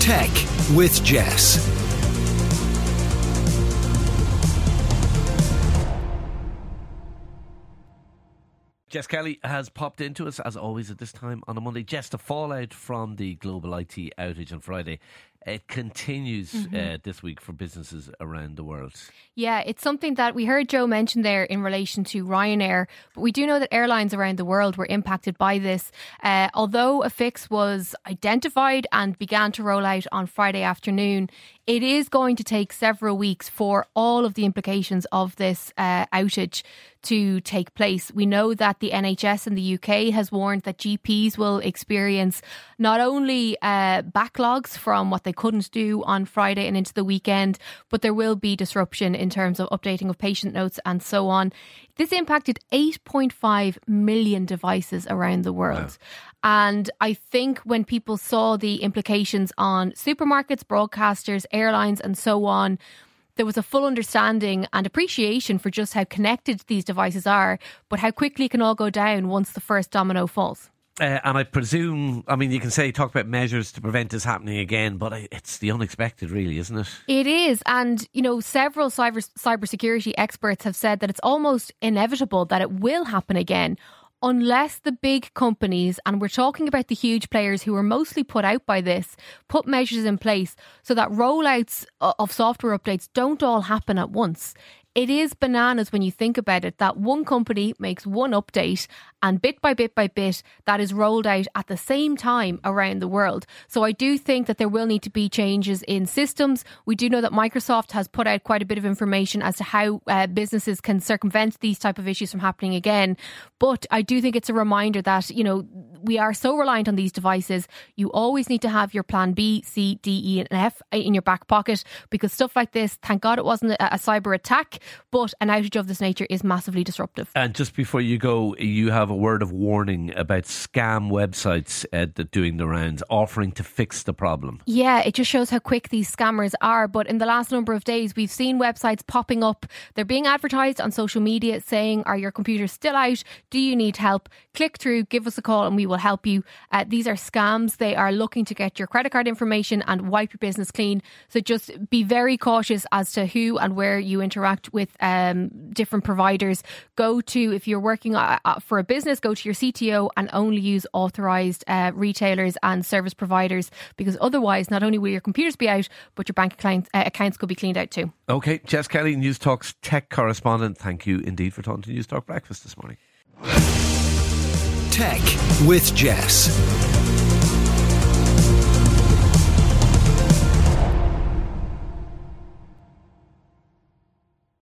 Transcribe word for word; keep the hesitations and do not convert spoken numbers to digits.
Tech with Jess. Jess Kelly has popped into us, as always, at this time on a Monday. Jess, the fallout from the global I T outage on Friday, it continues mm-hmm. uh, this week for businesses around the world. Yeah, it's something that we heard Joe mention there in relation to Ryanair, but we do know that airlines around the world were impacted by this. Uh, although a fix was identified and began to roll out on Friday afternoon, it is going to take several weeks for all of the implications of this uh, outage to take place. We know that the N H S in the U K has warned that G Ps will experience not only uh, backlogs from what they couldn't do on Friday and into the weekend, but there will be disruption in terms of updating of patient notes and so on. This impacted eight point five million devices around the world. Wow. And I think when people saw the implications on supermarkets, broadcasters, airlines and so on, there was a full understanding and appreciation for just how connected these devices are, but how quickly it can all go down once the first domino falls. Uh, and I presume, I mean, you can say, talk about measures to prevent this happening again, but it's the unexpected, really, isn't it? It is. And, you know, several cyber cybersecurity experts have said that it's almost inevitable that it will happen again, unless the big companies, and we're talking about the huge players who are mostly put out by this, put measures in place so that rollouts of software updates don't all happen at once. It is bananas when you think about it that one company makes one update and bit by bit by bit that is rolled out at the same time around the world. So I do think that there will need to be changes in systems. We do know that Microsoft has put out quite a bit of information as to how uh, businesses can circumvent these type of issues from happening again. But I do think it's a reminder that, you know, we are so reliant on these devices. You always need to have your plan B, C, D, E and F in your back pocket, because stuff like this, thank God it wasn't a, a cyber attack, but an outage of this nature is massively disruptive. And just before you go, you have a word of warning about scam websites uh, that doing the rounds, offering to fix the problem. Yeah, it just shows how quick these scammers are. But in the last number of days, we've seen websites popping up. They're being advertised on social media saying, are your computers still out? Do you need help? Click through, give us a call and we will help you. Uh, these are scams. They are looking to get your credit card information and wipe your business clean. So just be very cautious as to who and where you interact with um, different providers. Go to, if you're working uh, for a business, go to your C T O and only use authorised uh, retailers and service providers, because otherwise not only will your computers be out, but your bank account, uh, accounts could be cleaned out too. OK, Jess Kelly, News Talk's tech correspondent. Thank you indeed for talking to News Talk Breakfast this morning. Tech with Jess.